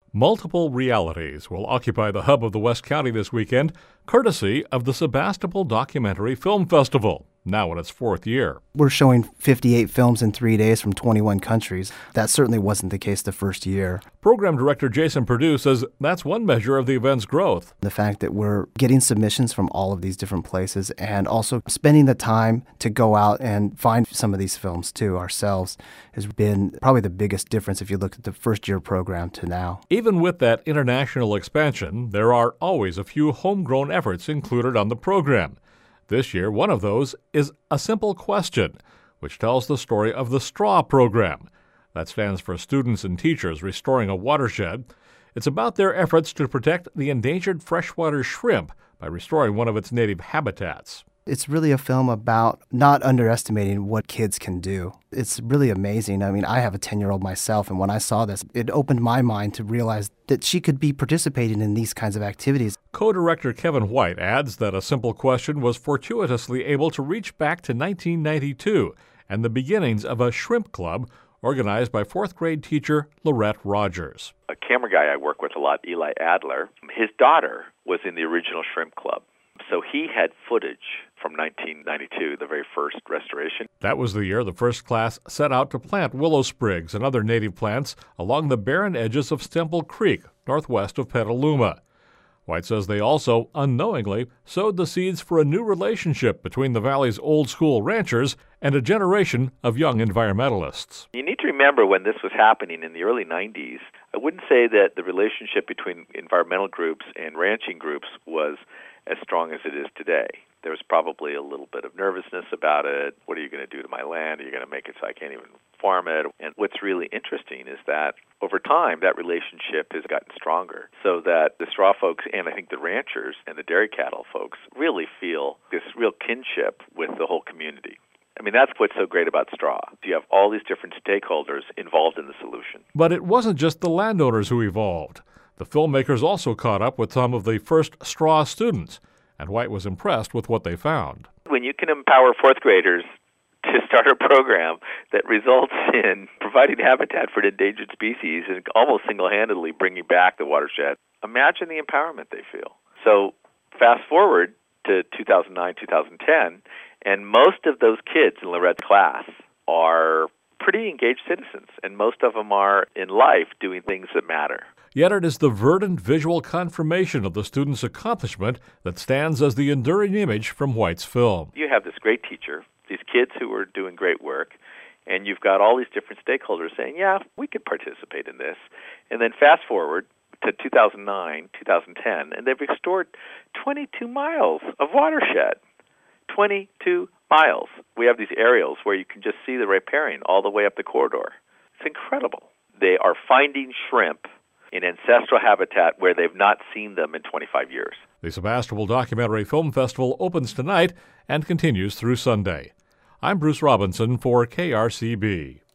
Multiple realities will occupy the hub of the West County this weekend, courtesy of the Sebastopol Documentary Film Festival, now in its fourth year. We're showing 58 films in 3 days from 21 countries. That certainly wasn't the case the first year. Program Director Jason Perdue says that's one measure of the event's growth. The fact that we're getting submissions from all of these different places and also spending the time to go out and find some of these films too ourselves has been probably the biggest difference if you look at the first year program to now. Even with that international expansion, there are always a few homegrown efforts included on the program. This year, one of those is A Simple Question, which tells the story of the STRAW program. That stands for Students and Teachers Restoring a Watershed. It's about their efforts to protect the endangered freshwater shrimp by restoring one of its native habitats. It's really a film about not underestimating what kids can do. It's really amazing. I mean, I have a 10-year-old myself, and when I saw this, it opened my mind to realize that she could be participating in these kinds of activities. Co-director Kevin White adds that A Simple Question was fortuitously able to reach back to 1992 and the beginnings of a shrimp club organized by fourth-grade teacher Lorette Rogers. A camera guy I work with a lot, Eli Adler, his daughter was in the original shrimp club. So he had footage from 1992, the very first restoration. That was the year the first class set out to plant willow sprigs and other native plants along the barren edges of Stemple Creek, northwest of Petaluma. White says they also, unknowingly, sowed the seeds for a new relationship between the valley's old-school ranchers and a generation of young environmentalists. You need to remember when this was happening in the early 90s, I wouldn't say that the relationship between environmental groups and ranching groups was as strong as it is today. There was probably a little bit of nervousness about it. What are you going to do to my land? Are you going to make it so I can't even farm it? And what's really interesting is that over time, that relationship has gotten stronger so that the straw folks and I think the ranchers and the dairy cattle folks really feel this real kinship with the whole community. I mean, that's what's so great about straw. You have all these different stakeholders involved in the solution. But it wasn't just the landowners who evolved. The filmmakers also caught up with some of the first straw students, and White was impressed with what they found. When you can empower fourth graders to start a program that results in providing habitat for an endangered species and almost single-handedly bringing back the watershed, imagine the empowerment they feel. So fast forward to 2009, 2010, and most of those kids in Lorette's class are pretty engaged citizens, and most of them are in life doing things that matter. Yet it is the verdant visual confirmation of the students' accomplishment that stands as the enduring image from White's film. You have this great teacher, these kids who are doing great work, and you've got all these different stakeholders saying, yeah, we could participate in this. And then fast forward to 2009, 2010, and they've restored 22 miles of watershed. 22 miles. We have these aerials where you can just see the riparian all the way up the corridor. It's incredible. They are finding shrimp in ancestral habitat where they've not seen them in 25 years. The Sebastopol Documentary Film Festival opens tonight and continues through Sunday. I'm Bruce Robinson for KRCB.